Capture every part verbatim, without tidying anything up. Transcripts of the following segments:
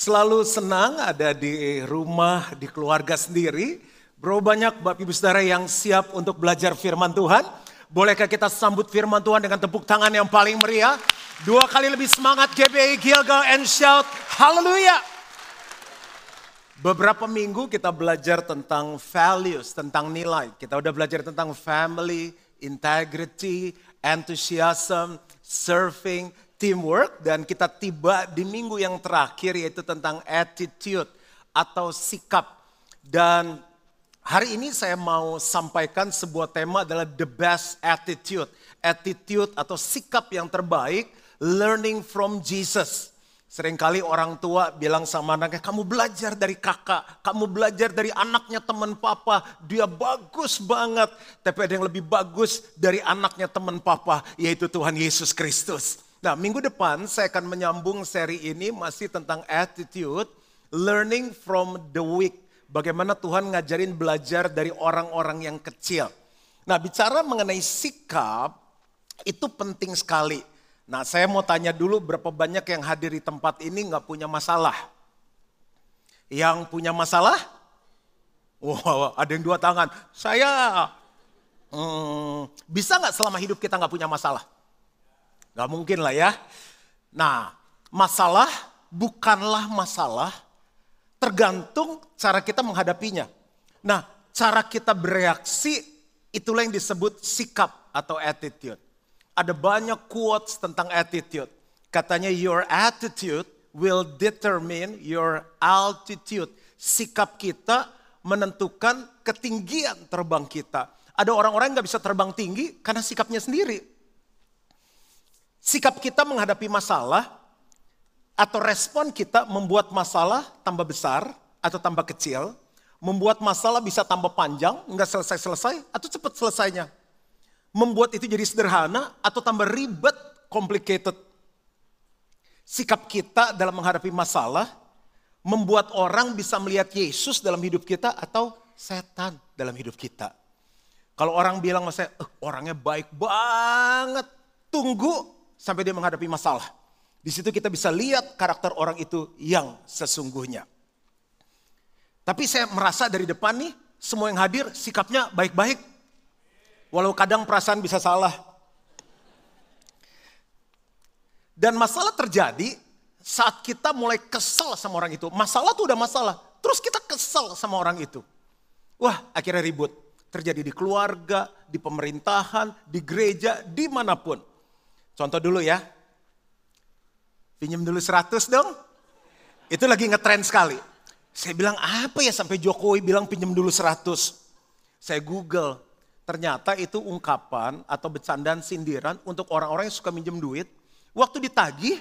Selalu senang ada di rumah, di keluarga sendiri. Bro, banyak Bapak Ibu Saudara yang siap untuk belajar firman Tuhan. Bolehkah kita sambut firman Tuhan dengan tepuk tangan yang paling meriah? Dua kali lebih semangat, G B I Gilgal and shout, haleluya. Beberapa minggu kita belajar tentang values, tentang nilai. Kita udah belajar tentang family, integrity, enthusiasm, serving, teamwork. Dan kita tiba di minggu yang terakhir yaitu tentang attitude atau sikap. Dan hari ini saya mau sampaikan sebuah tema adalah the best attitude. Attitude atau sikap yang terbaik, learning from Jesus. Seringkali orang tua bilang sama anaknya, kamu belajar dari kakak, kamu belajar dari anaknya teman papa, dia bagus banget. Tapi ada yang lebih bagus dari anaknya teman papa, yaitu Tuhan Yesus Kristus. Nah, minggu depan saya akan menyambung seri ini masih tentang attitude, learning from the weak. Bagaimana Tuhan ngajarin belajar dari orang-orang yang kecil. Nah, bicara mengenai sikap, itu penting sekali. Nah, saya mau tanya dulu berapa banyak yang hadir di tempat ini nggak punya masalah? Yang punya masalah? Wow, ada yang dua tangan. Saya hmm, bisa nggak selama hidup kita nggak punya masalah? Nggak mungkin lah ya. Nah, masalah bukanlah masalah, tergantung cara kita menghadapinya. Nah, cara kita bereaksi itulah yang disebut sikap atau attitude. Ada banyak quotes tentang attitude. Katanya your attitude will determine your altitude. Sikap kita menentukan ketinggian terbang kita. Ada orang-orang yang gak bisa terbang tinggi karena sikapnya sendiri. Sikap kita menghadapi masalah atau respon kita membuat masalah tambah besar atau tambah kecil. Membuat masalah bisa tambah panjang, gak selesai-selesai atau cepat selesainya. Membuat itu jadi sederhana atau tambah ribet, complicated. Sikap kita dalam menghadapi masalah membuat orang bisa melihat Yesus dalam hidup kita atau setan dalam hidup kita. Kalau orang bilang sama saya, eh, orangnya baik banget, tunggu sampai dia menghadapi masalah. Di situ kita bisa lihat karakter orang itu yang sesungguhnya. Tapi saya merasa dari depan nih, semua yang hadir sikapnya baik-baik. Walau kadang perasaan bisa salah. Dan masalah terjadi saat kita mulai kesel sama orang itu. Masalah tuh udah masalah. Terus kita kesel sama orang itu. Wah, akhirnya ribut. Terjadi di keluarga, di pemerintahan, di gereja, dimanapun. Contoh dulu ya. Pinjam dulu seratus dong. Itu lagi ngetrend sekali. Saya bilang apa ya sampai Jokowi bilang pinjam dulu seratus. Saya Google. Ternyata itu ungkapan atau bercandaan sindiran untuk orang-orang yang suka minjem duit. Waktu ditagih,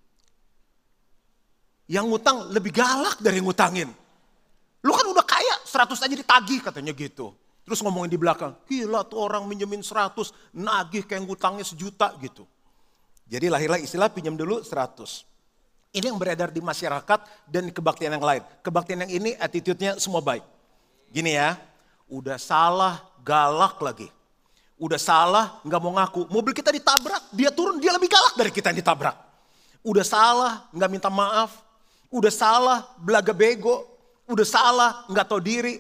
yang ngutang lebih galak dari ngutangin. Lu kan udah kaya, seratus aja ditagih katanya gitu. Terus ngomongin di belakang, gila tuh orang minjemin seratus, nagih kayak ngutangnya sejuta gitu. Jadi lahirlah istilah pinjam dulu seratus. Ini yang beredar di masyarakat dan kebaktian yang lain. Kebaktian yang ini attitude-nya semua baik. Gini ya, udah salah, galak lagi. Udah salah, gak mau ngaku. Mobil kita ditabrak, dia turun, dia lebih galak dari kita yang ditabrak. Udah salah, gak minta maaf. Udah salah, belaga bego. Udah salah, gak tahu diri.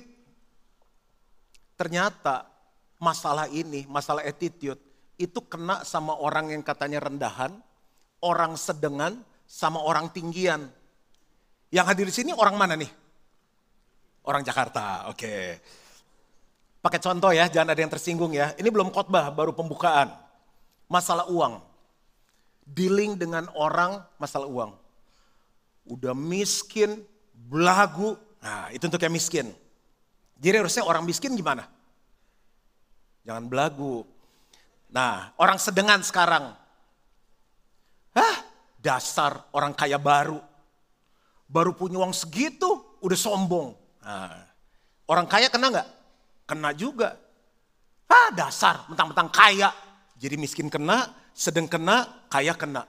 Ternyata masalah ini, masalah attitude, itu kena sama orang yang katanya rendahan, orang sedengan, sama orang tinggian. Yang hadir di sini orang mana nih? Orang Jakarta, oke. Okay. Pakai contoh ya, jangan ada yang tersinggung ya. Ini belum khotbah, baru pembukaan. Masalah uang. Dealing dengan orang masalah uang. Udah miskin, belagu. Nah, itu untuk yang miskin. Jadi harusnya orang miskin gimana? Jangan belagu. Nah, orang sedengan sekarang. Hah, dasar orang kaya baru. Baru punya uang segitu, udah sombong. Nah, orang kaya kena nggak? Kena juga. Ah, dasar, mentang-mentang kaya. Jadi miskin kena, sedang kena, kaya kena.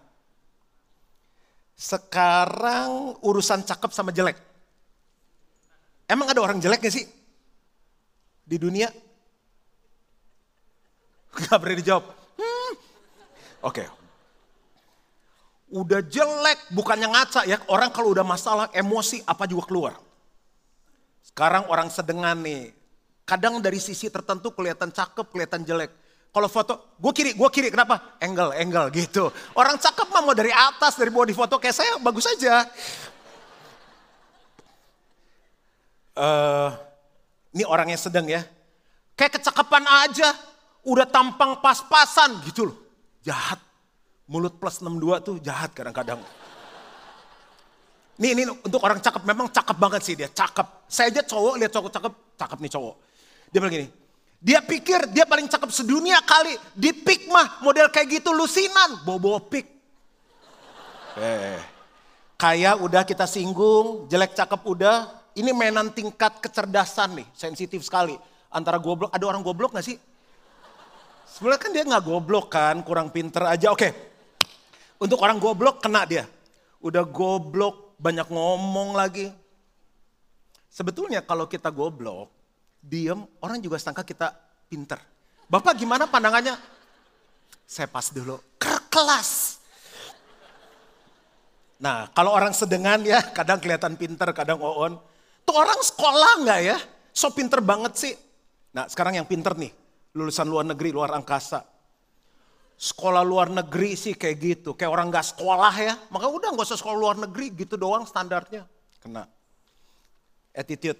Sekarang urusan cakep sama jelek. Emang ada orang jelek gak sih? Di dunia? Gak berani dijawab. Hmm. Oke. Okay. udah jelek, bukannya ngaca ya. Orang kalau udah masalah, emosi apa juga keluar. Sekarang orang sedengan nih, kadang dari sisi tertentu kelihatan cakep, kelihatan jelek. Kalau foto, gue kiri, gue kiri, kenapa? Angle, angle gitu. Orang cakep mah mau dari atas, dari bawah di foto, kayak saya bagus aja. Uh, ini orang yang sedang ya. Kayak kecakapan aja, udah tampang pas-pasan gitu loh. Jahat. Mulut plus enam puluh dua tuh jahat kadang-kadang. Nih, ini untuk orang cakep, memang cakep banget sih dia, cakep. Saya aja cowok, lihat cowok cakep, cakep nih cowok. Dia bilang gini, dia pikir dia paling cakep sedunia kali. Di pik mah model kayak gitu lusinan, bawa-bawa pik. Eh, kayak udah kita singgung, jelek cakep udah. Ini mainan tingkat kecerdasan nih, sensitif sekali. Antara goblok, ada orang goblok gak sih? Sebenarnya kan dia gak goblok kan, kurang pinter aja. Oke. Untuk orang goblok kena dia. Udah goblok, banyak ngomong lagi. Sebetulnya kalau kita goblok, diem, orang juga sangka kita pinter. Bapak gimana pandangannya? Saya pas dulu, kelas. Nah kalau orang sedengan ya, kadang kelihatan pinter, kadang oon. Tuh orang sekolah gak ya? So pinter banget sih. Nah sekarang yang pinter nih, lulusan luar negeri, luar angkasa. Sekolah luar negeri sih kayak gitu, kayak orang gak sekolah ya. Maka udah gak usah sekolah luar negeri, gitu doang standarnya. Kena. Attitude.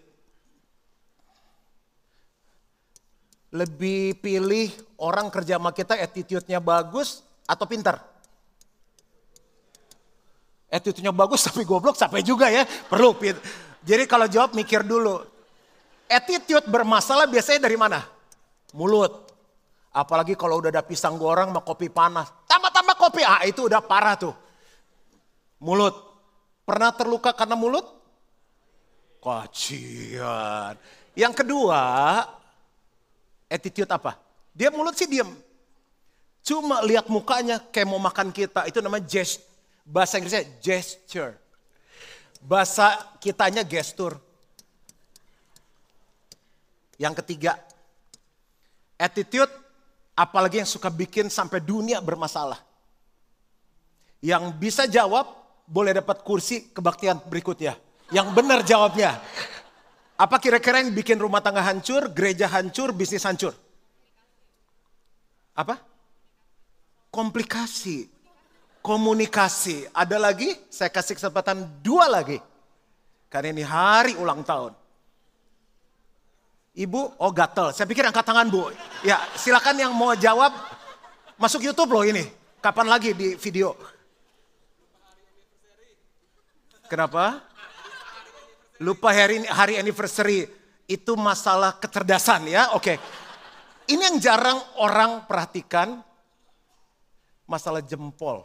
Lebih pilih orang kerja sama kita attitude-nya bagus atau pintar? Attitude-nya bagus tapi goblok capek juga ya. Perlu. Jadi kalau jawab mikir dulu. Attitude bermasalah biasanya dari mana? Mulut. Apalagi kalau udah ada pisang goreng sama kopi panas. Tambah-tambah kopi, ah itu udah parah tuh. Mulut. Pernah terluka karena mulut? Kacian. Yang kedua, attitude apa? Dia mulut sih diem. Cuma lihat mukanya kayak mau makan kita. Itu namanya gest. Bahasa Inggrisnya gesture. Bahasa kitanya gestur. Yang ketiga, attitude. Apalagi yang suka bikin sampai dunia bermasalah. Yang bisa jawab boleh dapat kursi kebaktian berikutnya. Yang benar jawabnya. Apa kira-kira yang bikin rumah tangga hancur, gereja hancur, bisnis hancur? Apa? Komplikasi. Komunikasi. Ada lagi? Saya kasih kesempatan dua lagi. Karena ini hari ulang tahun. Ibu, oh gatel. Saya pikir angkat tangan bu. Ya silakan yang mau jawab. Masuk YouTube loh ini. Kapan lagi di video? Kenapa? Lupa hari, hari anniversary. Itu masalah kecerdasan ya. Oke. Ini yang jarang orang perhatikan. Masalah jempol.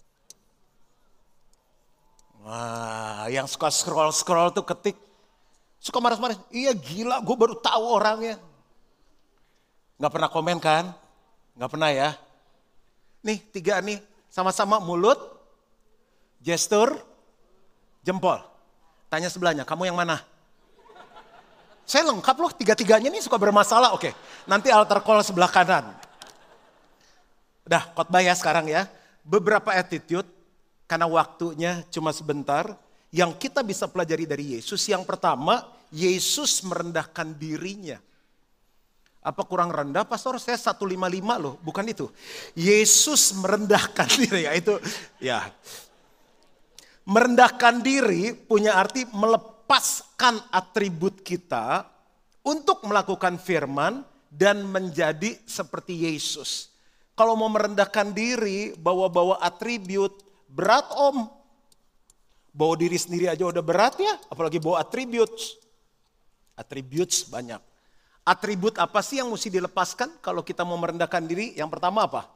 Wah, yang suka scroll-scroll tuh ketik. Suka marah-marah, iya gila gue baru tahu orangnya. Gak pernah komen kan? Gak pernah ya. Nih tiga nih, sama-sama mulut, gestur, jempol. Tanya sebelahnya, kamu yang mana? Saya lengkap loh, tiga-tiganya nih suka bermasalah. Oke, nanti altar call sebelah kanan. Udah khotbah ya sekarang ya. Beberapa attitude, karena waktunya cuma sebentar. Yang kita bisa pelajari dari Yesus, yang pertama, Yesus merendahkan dirinya. Apa kurang rendah, pastor? Saya seratus lima puluh lima loh, bukan itu. Yesus merendahkan diri, ya itu. Ya. Merendahkan diri punya arti melepaskan atribut kita untuk melakukan firman dan menjadi seperti Yesus. Kalau mau merendahkan diri, bawa-bawa atribut, berat om. Bawa diri sendiri aja udah berat ya, apalagi bawa atributes. Atributes banyak. Atribut apa sih yang mesti dilepaskan kalau kita mau merendahkan diri? Yang pertama apa?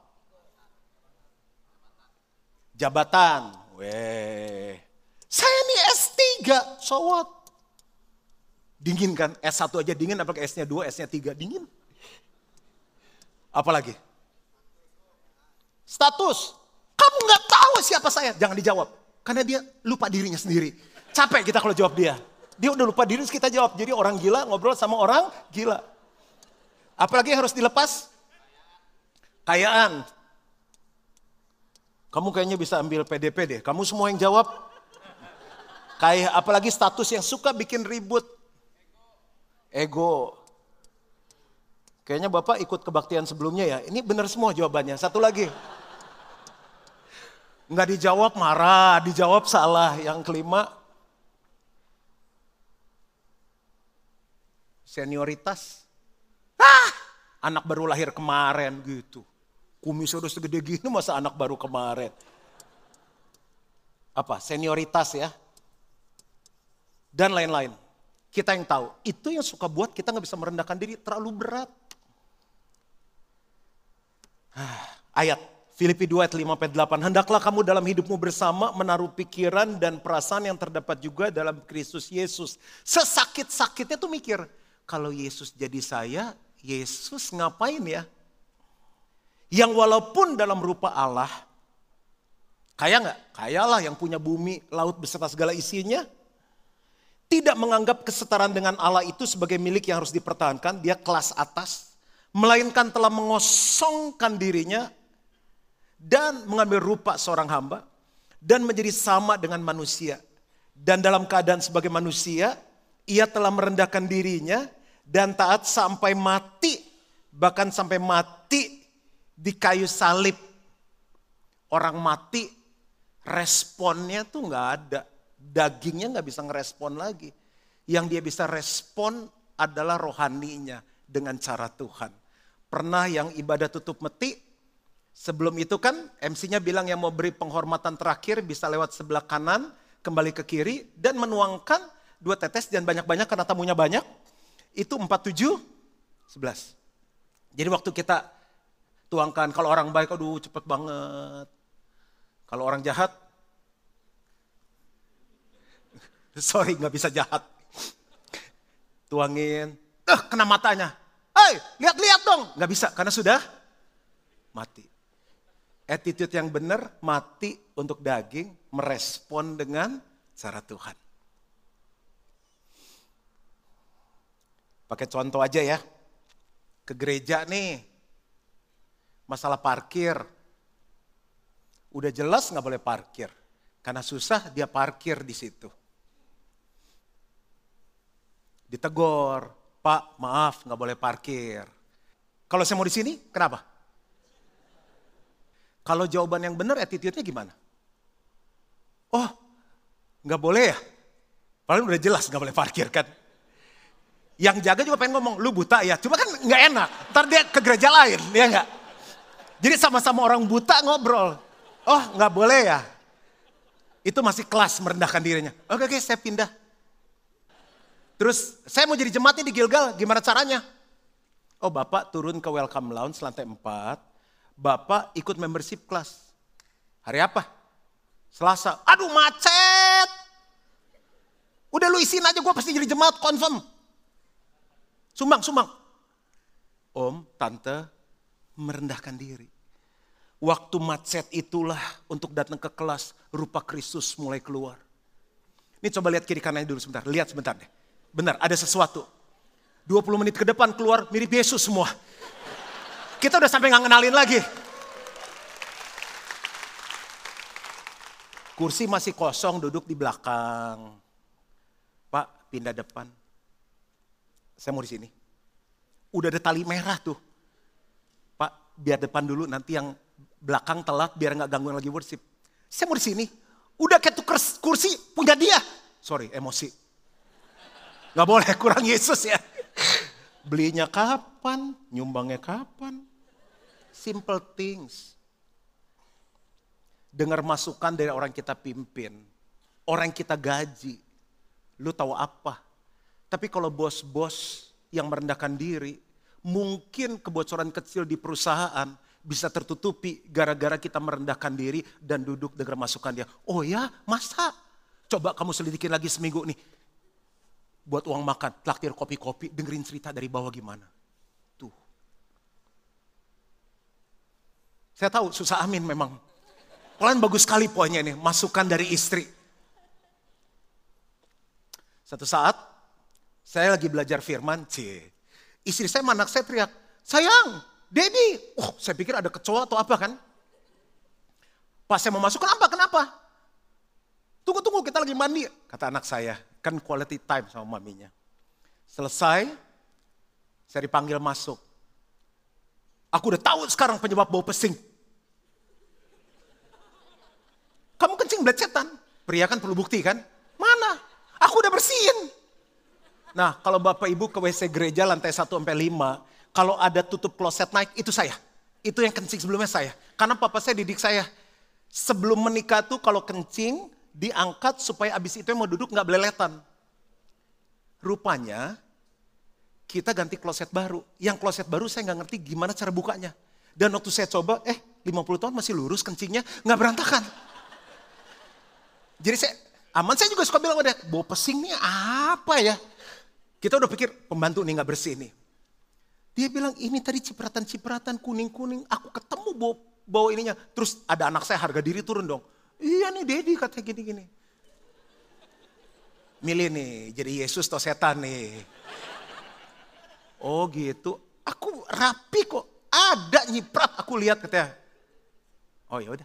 Jabatan. Weh. Saya nih S tiga, so what? Dingin kan? S satu aja dingin, apalagi S-nya dua, S-nya tiga, dingin. Apalagi? Status. Kamu gak tahu siapa saya, jangan dijawab. Karena dia lupa dirinya sendiri. Capek kita kalau jawab dia. Dia udah lupa diri, kita jawab. Jadi orang gila ngobrol sama orang gila. Apalagi yang harus dilepas? Kayaan. Kamu kayaknya bisa ambil P D P deh. Kamu semua yang jawab. Kayak apalagi status yang suka bikin ribut. Ego. Kayaknya Bapak ikut kebaktian sebelumnya ya. Ini benar semua jawabannya. Satu lagi. Nggak dijawab marah, dijawab salah. Yang kelima. Senioritas. Ah, anak baru lahir kemarin gitu. Kumisnya udah segede gini masa anak baru kemarin. Apa? Senioritas ya. Dan lain-lain. Kita yang tahu. Itu yang suka buat kita nggak bisa merendahkan diri. Terlalu berat. Ayat Filipi dua ayat lima sampai delapan. Hendaklah kamu dalam hidupmu bersama menaruh pikiran dan perasaan yang terdapat juga dalam Kristus Yesus. Sesakit-sakitnya tuh mikir. Kalau Yesus jadi saya, Yesus ngapain ya? Yang walaupun dalam rupa Allah. Kaya gak? Kaya lah yang punya bumi, laut beserta segala isinya. Tidak menganggap kesetaraan dengan Allah itu sebagai milik yang harus dipertahankan. Dia kelas atas. Melainkan telah mengosongkan dirinya dan mengambil rupa seorang hamba dan menjadi sama dengan manusia. Dan dalam keadaan sebagai manusia, ia telah merendahkan dirinya dan taat sampai mati, bahkan sampai mati di kayu salib. Orang mati, responnya tuh nggak ada, dagingnya nggak bisa ngerespon lagi. Yang dia bisa respon adalah rohaninya dengan cara Tuhan. Pernah yang ibadah tutup meti, sebelum itu kan M C-nya bilang yang mau beri penghormatan terakhir bisa lewat sebelah kanan, kembali ke kiri, dan menuangkan dua tetes dan banyak-banyak karena tamunya banyak, itu empat, tujuh, sebelas. Jadi waktu kita tuangkan, kalau orang baik, aduh cepet banget. Kalau orang jahat, sorry gak bisa jahat. Tuangin, eh kena matanya. Hei, lihat-lihat dong. Gak bisa, karena sudah mati. Attitude yang benar, mati untuk daging, merespon dengan cara Tuhan. Pakai contoh aja ya. Ke gereja nih, masalah parkir. Udah jelas gak boleh parkir. Karena susah dia parkir di situ. Ditegur. Pak, maaf, nggak boleh parkir. Kalau saya mau di sini, kenapa? Kalau jawaban yang benar, attitude-nya gimana? Oh, nggak boleh ya? Padahal udah jelas nggak boleh parkir kan? Yang jaga juga pengen ngomong, lu buta ya? Cuma kan nggak enak. Ntar dia ke gereja lain, ya nggak? Jadi sama-sama orang buta ngobrol. Oh, nggak boleh ya? Itu masih kelas merendahkan dirinya. Oke, oke, saya pindah. Terus saya mau jadi jemaat nih di Gilgal, gimana caranya? Oh Bapak turun ke welcome lounge lantai empat, Bapak ikut membership class. Hari apa? Selasa. Aduh macet. Udah lu isiin aja gue pasti jadi jemaat confirm. Sumbang, sumbang. Om, tante merendahkan diri. Waktu macet itulah untuk datang ke kelas rupa Kristus mulai keluar. Ini coba lihat kiri kanannya dulu sebentar, lihat sebentar deh. Benar, ada sesuatu. dua puluh menit ke depan keluar mirip Yesus semua. Kita udah sampai gak ngenalin lagi. Kursi masih kosong, duduk di belakang. Pak, pindah depan. Saya mau di sini. Udah ada tali merah tuh. Pak, biar depan dulu, nanti yang belakang telat biar gak gangguin lagi worship. Saya mau di sini. Udah kayak tuker kursi punya dia. Sorry, emosi. Gak boleh, kurang Yesus ya. Belinya kapan, nyumbangnya kapan. Simple things. Dengar masukan dari orang kita pimpin. Orang kita gaji. Lu tahu apa? Tapi kalau bos-bos yang merendahkan diri, mungkin kebocoran kecil di perusahaan bisa tertutupi gara-gara kita merendahkan diri dan duduk dengar masukan dia. Oh ya, masa? Coba kamu selidikin lagi seminggu nih. Buat uang makan, traktir kopi-kopi, dengerin cerita dari bawah gimana. Tuh. Saya tahu susah amin memang. Kalian bagus sekali poinnya nih, masukan dari istri. Satu saat, saya lagi belajar firman, cie. Istri saya, anak saya teriak, sayang, Daddy. Oh, saya pikir ada kecoa atau apa kan. Pas saya mau masuk, kenapa, kenapa? Tunggu, tunggu, kita lagi mandi. Kata anak saya, kan quality time sama maminya. Selesai, saya dipanggil masuk. Aku udah tahu sekarang penyebab bau pesing. Kamu kencing belecetan. Pria kan perlu bukti kan? Mana? Aku udah bersihin. Nah, kalau Bapak Ibu ke W C gereja lantai satu sampai lima, kalau ada tutup kloset naik, itu saya. Itu yang kencing sebelumnya saya. Karena papa saya didik saya, sebelum menikah tuh kalau kencing, diangkat supaya abis itu yang mau duduk gak beleletan. Rupanya, kita ganti kloset baru. Yang kloset baru saya gak ngerti gimana cara bukanya. Dan waktu saya coba, eh lima puluh tahun masih lurus kencingnya, gak berantakan. Jadi saya, aman saya juga suka bilang, udah bau pesing nih apa ya? Kita udah pikir pembantu nih gak bersih nih. Dia bilang ini tadi cipratan-cipratan kuning-kuning, aku ketemu bau, bau ininya. Terus ada anak saya harga diri turun dong. Iya nih Dedi katanya gini-gini. Milih nih jadi Yesus atau setan nih. Oh gitu, aku rapi kok. Ada nyiprat aku lihat katanya. Oh ya udah.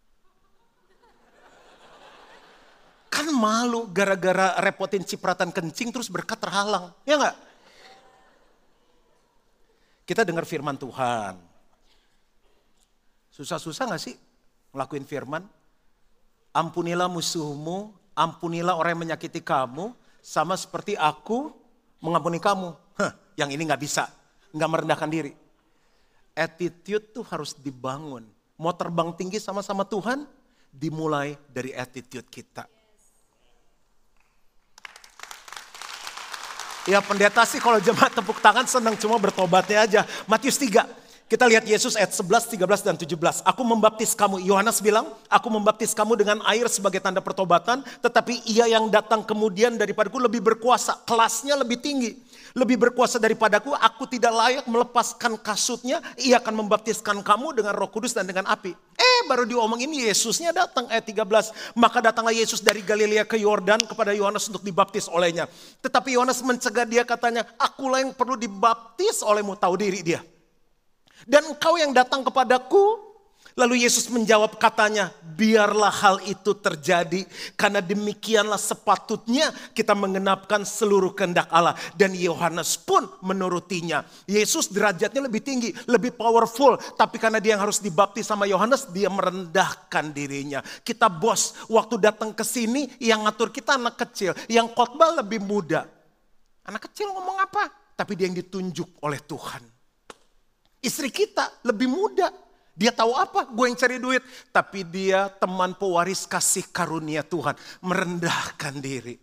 Kan malu gara-gara repotin cipratan kencing terus berkat terhalang. Ya enggak? Kita dengar firman Tuhan. Susah-susah gak sih ngelakuin firman? Ampunilah musuhmu, ampunilah orang yang menyakiti kamu, sama seperti aku mengampuni kamu. Hah, yang ini gak bisa, gak merendahkan diri. Attitude tuh harus dibangun. Mau terbang tinggi sama-sama Tuhan, dimulai dari attitude kita. Ya pendeta sih kalau jemaat tepuk tangan senang cuma bertobatnya aja. Matius tiga, kita lihat Yesus ayat sebelas, tiga belas, dan tujuh belas. Aku membaptis kamu, Yohanes bilang, aku membaptis kamu dengan air sebagai tanda pertobatan. Tetapi ia yang datang kemudian daripadaku lebih berkuasa, kelasnya lebih tinggi. Lebih berkuasa daripadaku, aku tidak layak melepaskan kasutnya. Ia akan membaptiskan kamu dengan Roh Kudus dan dengan api. Eh baru diomongin Yesusnya datang ayat tiga belas. Maka datanglah Yesus dari Galilea ke Yordan kepada Yohanes untuk dibaptis olehnya. Tetapi Yohanes mencegah dia katanya, akulah yang perlu dibaptis olehmu. Tahu diri dia. Dan engkau yang datang kepadaku. Lalu Yesus menjawab katanya, biarlah hal itu terjadi. Karena demikianlah sepatutnya kita mengenapkan seluruh kehendak Allah. Dan Yohanes pun menurutinya. Yesus derajatnya lebih tinggi, lebih powerful. Tapi karena dia yang harus dibaptis sama Yohanes, dia merendahkan dirinya. Kita bos, waktu datang ke sini yang ngatur kita anak kecil. Yang khotbah lebih muda. Anak kecil ngomong apa? Tapi dia yang ditunjuk oleh Tuhan. Istri kita lebih muda. Dia tahu apa? Gue yang cari duit. Tapi dia teman pewaris kasih karunia Tuhan. Merendahkan diri.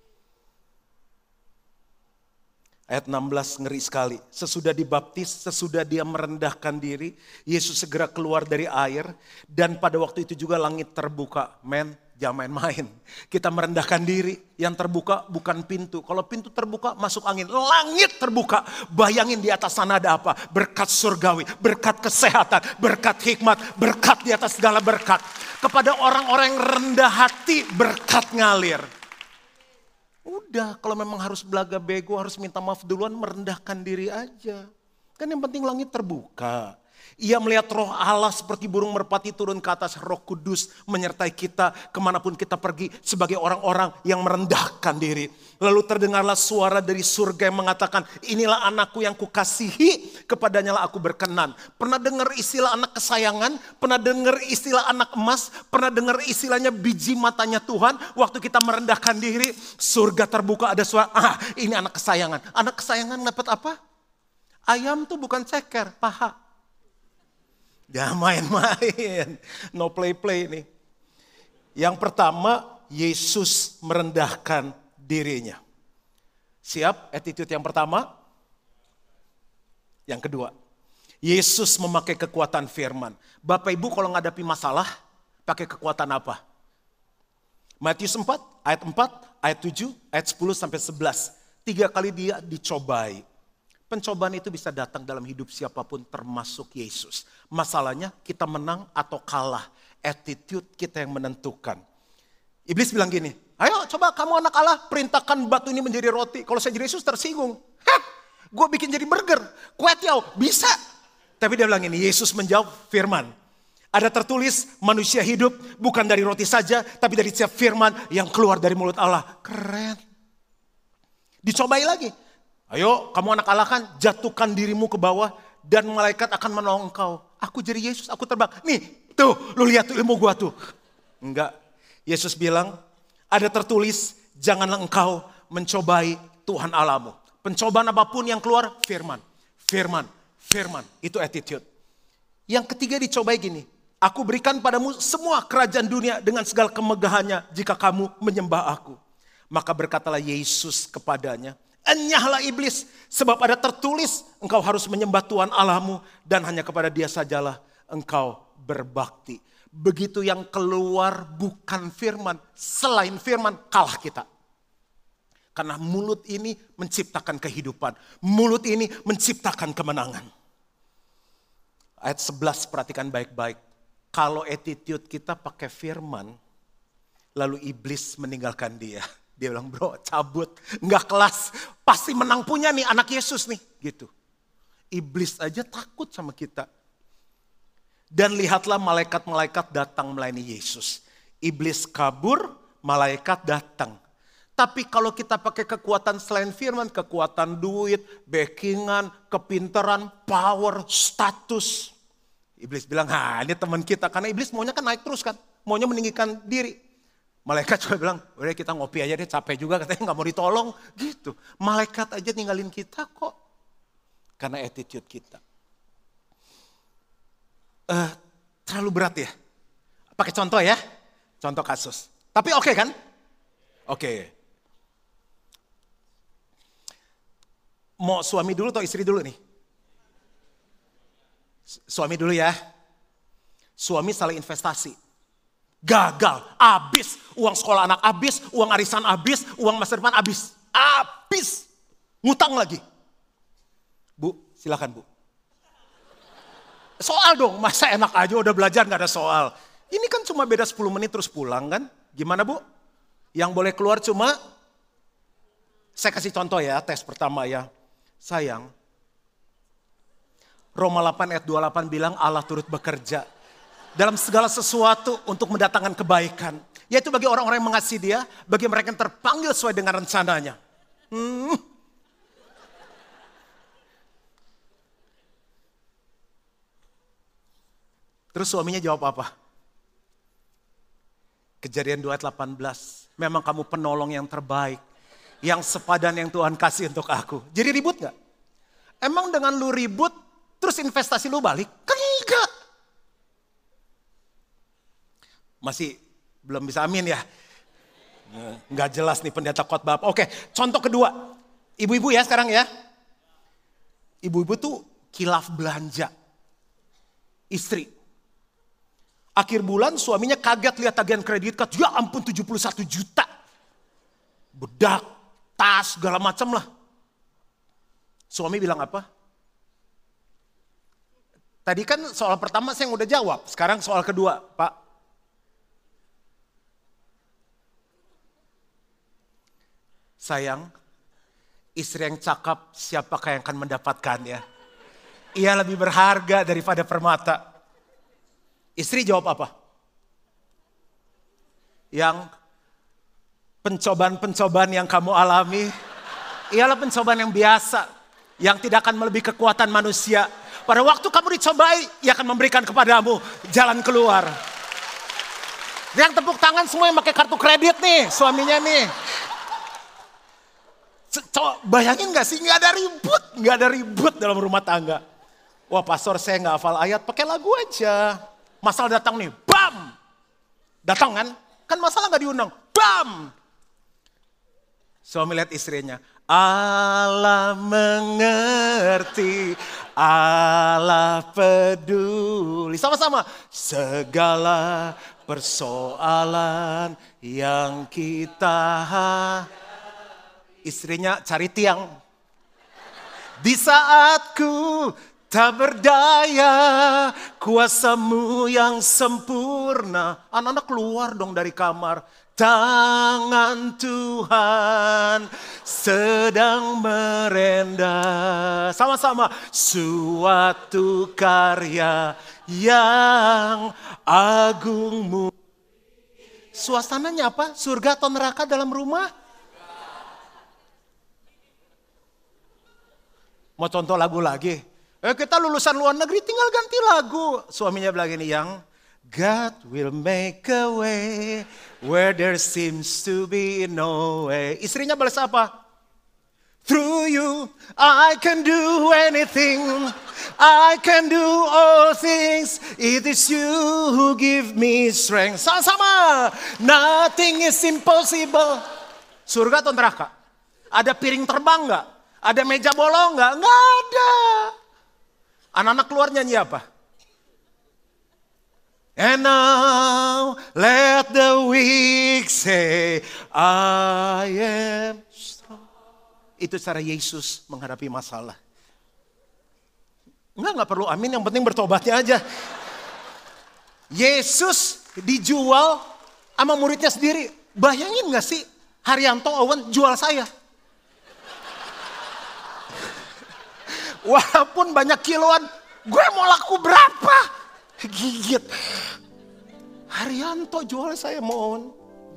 Ayat enam belas ngeri sekali. Sesudah dibaptis, sesudah dia merendahkan diri. Yesus segera keluar dari air. Dan pada waktu itu juga langit terbuka. Men, jangan main-main. Kita merendahkan diri. Yang terbuka bukan pintu. Kalau pintu terbuka masuk angin. Langit terbuka. Bayangin di atas sana ada apa? Berkat surgawi. Berkat kesehatan. Berkat hikmat. Berkat di atas segala berkat. Kepada orang-orang yang rendah hati berkat ngalir. Udah kalau memang harus belaga bego. Harus minta maaf duluan. Merendahkan diri aja. Kan yang penting langit terbuka. Ia melihat roh Allah seperti burung merpati turun ke atas. Roh Kudus menyertai kita kemanapun kita pergi sebagai orang-orang yang merendahkan diri. Lalu terdengarlah suara dari surga yang mengatakan, inilah anakku yang kukasihi, kepadanya lah aku berkenan. Pernah dengar istilah anak kesayangan? Pernah dengar istilah anak emas? Pernah dengar istilahnya biji matanya Tuhan? Waktu kita merendahkan diri, surga terbuka ada suara, ah ini anak kesayangan. Anak kesayangan dapat apa? Ayam tuh bukan ceker, paha. Jangan main-main, no play-play nih. Yang pertama, Yesus merendahkan dirinya. Siap? Attitude yang pertama. Yang kedua, Yesus memakai kekuatan firman. Bapak Ibu kalau menghadapi masalah, pakai kekuatan apa? Matius empat, ayat empat, ayat tujuh, ayat sepuluh sampai sebelas. Tiga kali dia dicobai. Pencobaan itu bisa datang dalam hidup siapapun termasuk Yesus. Masalahnya kita menang atau kalah. Attitude kita yang menentukan. Iblis bilang gini, ayo coba kamu anak Allah perintahkan batu ini menjadi roti. Kalau saya jadi Yesus tersinggung. Hah, gue bikin jadi burger, kue tiaw, bisa. Tapi dia bilang ini, Yesus menjawab firman. Ada tertulis manusia hidup bukan dari roti saja, tapi dari setiap firman yang keluar dari mulut Allah. Keren. Dicobai lagi. Ayo kamu anak Allah kan, jatuhkan dirimu ke bawah dan malaikat akan menolong engkau. Aku jadi Yesus, aku terbang. Nih, tuh, lu lihat tuh ilmu gua tuh. Enggak. Yesus bilang, ada tertulis, janganlah engkau mencobai Tuhan Allahmu. Pencobaan apapun yang keluar, firman. Firman, firman. Itu attitude. Yang ketiga dicobai gini. Aku berikan padamu semua kerajaan dunia dengan segala kemegahannya jika kamu menyembah aku. Maka berkatalah Yesus kepadanya, enyahlah iblis, sebab ada tertulis engkau harus menyembah Tuhan Allahmu dan hanya kepada Dia sajalah engkau berbakti. Begitu yang keluar bukan firman, selain firman kalah kita. Karena mulut ini menciptakan kehidupan, mulut ini menciptakan kemenangan. Ayat sebelas perhatikan baik-baik. Kalau attitude kita pakai firman, lalu iblis meninggalkan dia. Dia bilang, bro cabut, nggak kelas, pasti menang punya nih anak Yesus nih. Gitu. Iblis aja takut sama kita. Dan lihatlah malaikat-malaikat datang melayani Yesus. Iblis kabur, malaikat datang. Tapi kalau kita pakai kekuatan selain firman, kekuatan duit, backingan, kepintaran, power, status. Iblis bilang, ha ini teman kita. Karena iblis maunya kan naik terus kan. Maunya meninggikan diri. Malaikat juga bilang, udah kita ngopi aja deh, capek juga katanya gak mau ditolong. Gitu. Malaikat aja tinggalin kita kok. Karena attitude kita. Uh, terlalu berat ya. Pakai contoh ya. Contoh kasus. Tapi oke okay kan? Oke. Okay. Mau suami dulu atau istri dulu nih? Suami dulu ya. Suami salah investasi. Gagal, habis. Uang sekolah anak habis, uang arisan habis, uang masa depan habis. Habis. Ngutang lagi. Bu, silakan Bu. Soal dong, masa enak aja udah belajar gak ada soal. Ini kan cuma beda sepuluh menit terus pulang kan. Gimana Bu? Yang boleh keluar cuma, saya kasih contoh ya, tes pertama ya. Sayang, Roma delapan ayat dua puluh delapan bilang Allah turut bekerja dalam segala sesuatu untuk mendatangkan kebaikan. Yaitu bagi orang-orang yang mengasihi Dia, bagi mereka yang terpanggil sesuai dengan rencananya. Hmm. Terus suaminya jawab apa? Kejadian dua ayat delapan belas. Memang kamu penolong yang terbaik. Yang sepadan yang Tuhan kasih untuk aku. Jadi ribut gak? Emang dengan lu ribut, terus investasi lu balik? Kan enggak. Masih belum bisa amin ya? Enggak jelas nih pendeta khotbah. Oke, contoh kedua. Ibu-ibu ya sekarang ya. Ibu-ibu tuh kilaf belanja. Istri. Akhir bulan suaminya kaget lihat tagihan kredit card. Ya ampun tujuh puluh satu juta. Bedak, tas, segala macam lah. Suami bilang apa? Tadi kan soal pertama saya yang udah jawab. Sekarang soal kedua, Pak. Sayang, istri yang cakap siapakah yang akan mendapatkannya? Ia lebih berharga daripada permata. Istri jawab apa? Yang pencobaan-pencobaan yang kamu alami, ialah pencobaan yang biasa. Yang tidak akan melebihi kekuatan manusia. Pada waktu kamu dicobai, Ia akan memberikan kepadamu jalan keluar. Yang tepuk tangan semua yang pakai kartu kredit nih, suaminya nih. Coba bayangin gak sih, gak ada ribut, gak ada ribut dalam rumah tangga. Wah pastor saya gak hafal ayat, pakai lagu aja. Masalah datang nih, bam! Datang kan? Kan masalah gak diundang, bam! Suami lihat istrinya, Allah mengerti, Allah peduli. Sama-sama, segala persoalan yang kita istrinya cari tiang. Di saatku tak berdaya, kuasamu yang sempurna. Anak-anak keluar dong dari kamar. tangan Tuhan sedang merendah. Sama-sama. Suatu karya yang agung. Suasananya apa? Surga atau neraka dalam rumah? Mau contoh lagu lagi? Eh, kita lulusan luar negeri tinggal ganti lagu. Suaminya bilang gini, yang God will make a way where there seems to be no way. Istrinya balas apa? Through you I can do anything. I can do all things. It is you who give me strength. Sama-sama. Nothing is impossible. Surga atau neraka? Ada piring terbang gak? Ada meja bolong gak? Gak ada. Anak-anak keluar nyanyi apa? And now let the weak say, I am strong. Itu cara Yesus menghadapi masalah. Enggak, enggak perlu amin, yang penting bertobatnya aja. Yesus dijual sama muridnya sendiri. Bayangin gak sih, Haryanto Owen jual saya. Walaupun banyak kiloan, gue mau laku berapa? Gigit. Haryanto jual saya mohon.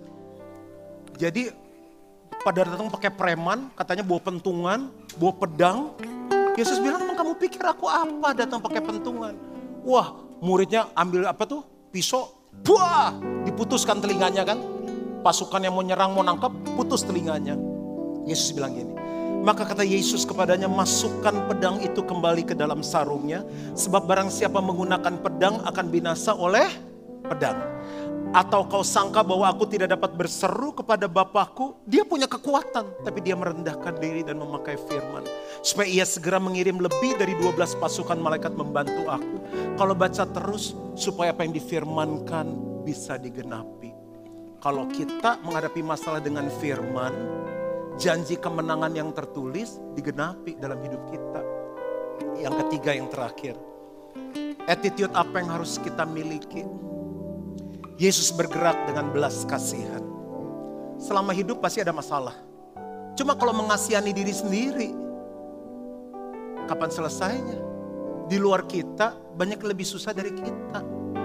Jadi pada datang pakai preman, katanya bawa pentungan, bawa pedang. Yesus bilang, emang kamu pikir aku apa datang pakai pentungan? Wah, muridnya ambil apa tuh? Pisau. Buah, diputuskan telinganya kan. Pasukan yang mau nyerang, mau nangkap, putus telinganya. Yesus bilang gini. Maka kata Yesus kepadanya, masukkan pedang itu kembali ke dalam sarungnya. Sebab barang siapa menggunakan pedang akan binasa oleh pedang. Atau kau sangka bahwa aku tidak dapat berseru kepada Bapakku? Dia punya kekuatan, tapi dia merendahkan diri dan memakai firman. Supaya ia segera mengirim lebih dari dua belas pasukan malaikat membantu aku. Kalau baca terus, supaya apa yang difirmankan bisa digenapi. Kalau kita menghadapi masalah dengan firman, janji kemenangan yang tertulis digenapi dalam hidup kita. Yang ketiga, yang terakhir. Attitude apa yang harus kita miliki? Yesus bergerak dengan belas kasihan. Selama hidup pasti ada masalah. Cuma kalau mengasihani diri sendiri, kapan selesainya? Di luar kita banyak lebih susah dari kita.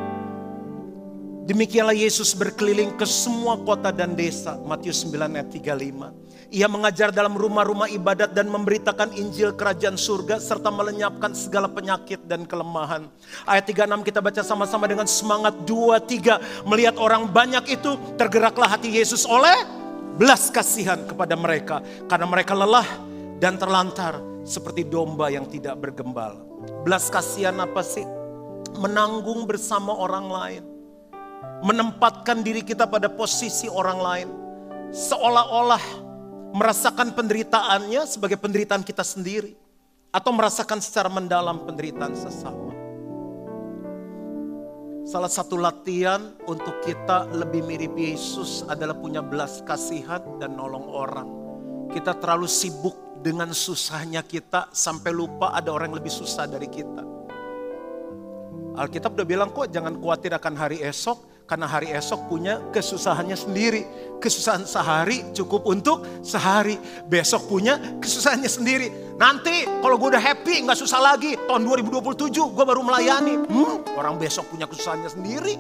Demikianlah Yesus berkeliling ke semua kota dan desa. Matius sembilan ayat tiga puluh lima. Ia mengajar dalam rumah-rumah ibadat dan memberitakan Injil kerajaan surga serta melenyapkan segala penyakit dan kelemahan. Ayat tiga puluh enam kita baca sama-sama dengan semangat. Dua, tiga. Melihat orang banyak itu, tergeraklah hati Yesus oleh belas kasihan kepada mereka. Karena mereka lelah dan terlantar seperti domba yang tidak bergembala. Belas kasihan apa sih? Menanggung bersama orang lain. Menempatkan diri kita pada posisi orang lain. Seolah-olah merasakan penderitaannya sebagai penderitaan kita sendiri. Atau merasakan secara mendalam penderitaan sesama. Salah satu latihan untuk kita lebih mirip Yesus adalah punya belas kasihan dan nolong orang. Kita terlalu sibuk dengan susahnya kita sampai lupa ada orang yang lebih susah dari kita. Alkitab udah bilang kok jangan khawatir akan hari esok. Karena hari esok punya kesusahannya sendiri. Kesusahan sehari cukup untuk sehari. Besok punya kesusahannya sendiri. Nanti kalau gue udah happy gak susah lagi. Tahun dua ribu dua puluh tujuh gue baru melayani. Hmm, orang besok punya kesusahannya sendiri.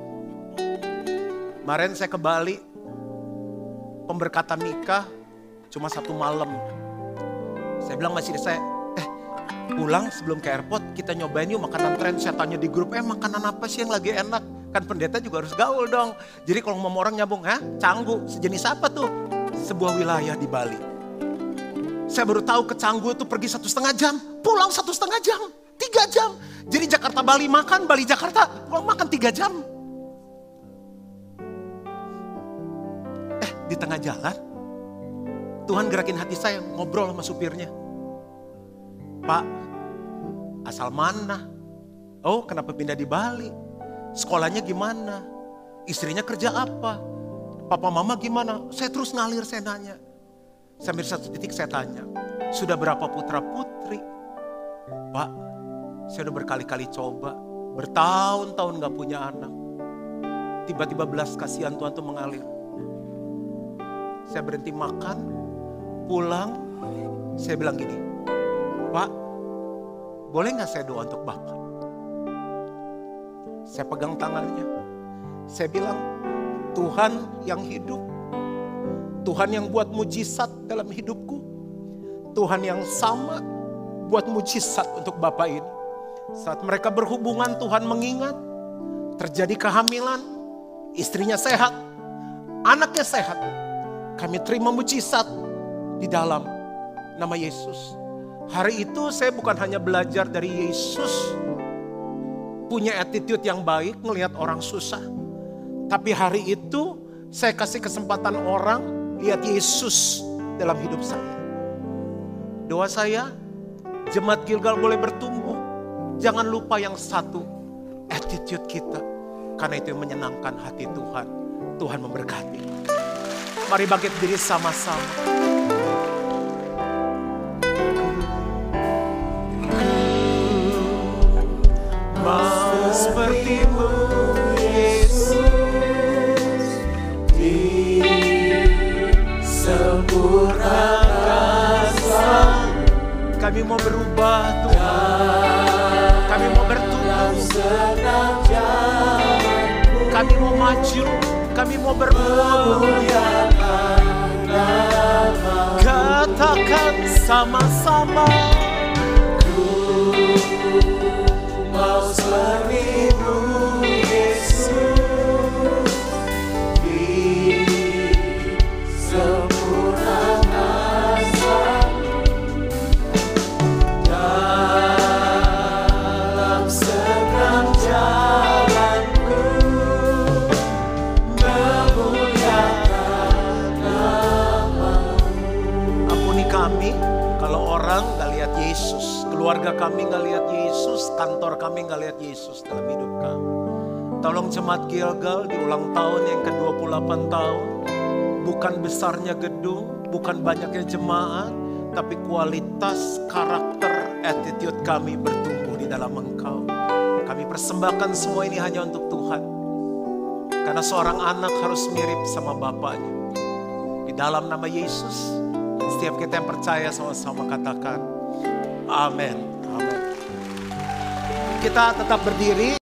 Kemarin saya ke Bali. Pemberkatan nikah cuma satu malam. Saya bilang masih saya, eh pulang sebelum ke airport kita nyobain yuk makanan tren. Saya tanya di grup, eh makanan apa sih yang lagi enak? Kan pendeta juga harus gaul dong. Jadi kalau mau orang nyambung, ha? Canggu, sejenis apa tuh? Sebuah wilayah di Bali. Saya baru tahu ke Canggu itu pergi satu setengah jam. Pulang satu setengah jam, tiga jam. Jadi Jakarta Bali makan, Bali Jakarta pulang makan tiga jam. Eh di tengah jalan, Tuhan gerakin hati saya ngobrol sama supirnya. Pak, asal mana? Oh kenapa pindah di Bali? Sekolahnya gimana? Istrinya kerja apa? Papa mama gimana? Saya terus ngalir, saya nanya. Sambil satu titik saya tanya, sudah berapa putra putri? Pak, saya udah berkali-kali coba. Bertahun-tahun gak punya anak. Tiba-tiba belas kasihan Tuhan tuh mengalir. saya berhenti makan, pulang, saya bilang gini, Pak, boleh gak saya doa untuk Bapak? Saya pegang tangannya, saya bilang, Tuhan yang hidup, Tuhan yang buat mujizat dalam hidupku, Tuhan yang sama buat mujizat untuk Bapak ini. Saat mereka berhubungan, Tuhan mengingat, terjadi kehamilan, istrinya sehat, anaknya sehat. Kami terima mujizat di dalam nama Yesus. Hari itu saya bukan hanya belajar dari Yesus, punya attitude yang baik, ngelihat orang susah. Tapi hari itu saya kasih kesempatan orang lihat Yesus dalam hidup saya. Doa saya, Jemaat Gilgal boleh bertumbuh. Jangan lupa yang satu, attitude kita. Karena itu yang menyenangkan hati Tuhan. Tuhan memberkati. Mari bangkit diri sama-sama. Mau sepertimu Yesus, disempurnakan selalu. Kami mau berubah Tuhan, kami mau bertumbuh, kami mau maju, kami mau bermuliakan nama. Katakan sama-sama, ku mau seperti-Mu Yesus, disempurnakan selalu dalam segenap jalanku, memuliakan nama-Mu. Ampuni kami kalau orang gak lihat Yesus, keluarga kami gak lihat Yesus, kantor kami gak lihat Yesus dalam hidup kami. Tolong Jemaat Gilgal di ulang tahun yang ke dua puluh delapan tahun, bukan besarnya gedung, bukan banyaknya jemaat, tapi kualitas karakter, attitude kami bertumbuh di dalam Engkau. Kami persembahkan semua ini hanya untuk Tuhan. Karena seorang anak harus mirip sama bapaknya. Di dalam nama Yesus, dan setiap kita yang percaya sama-sama katakan, amin. Amin. Kita tetap berdiri.